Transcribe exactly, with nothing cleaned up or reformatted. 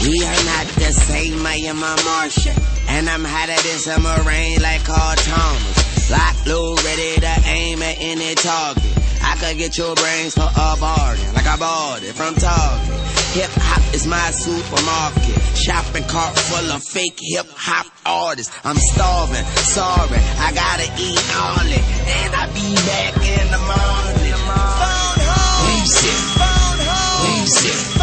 We are not the same, I am a Martian. And I'm hotter than summer rain like Carl Thomas. Lock, low, ready to aim at any target. I could get your brains for a bargain, like I bought it from Target. Hip hop is my supermarket. Shopping cart full of fake hip hop artists. I'm starving, sorry, I gotta eat all it. And I'll be back in the morning. Phone home. Where you sit? Phone home. Where you sit?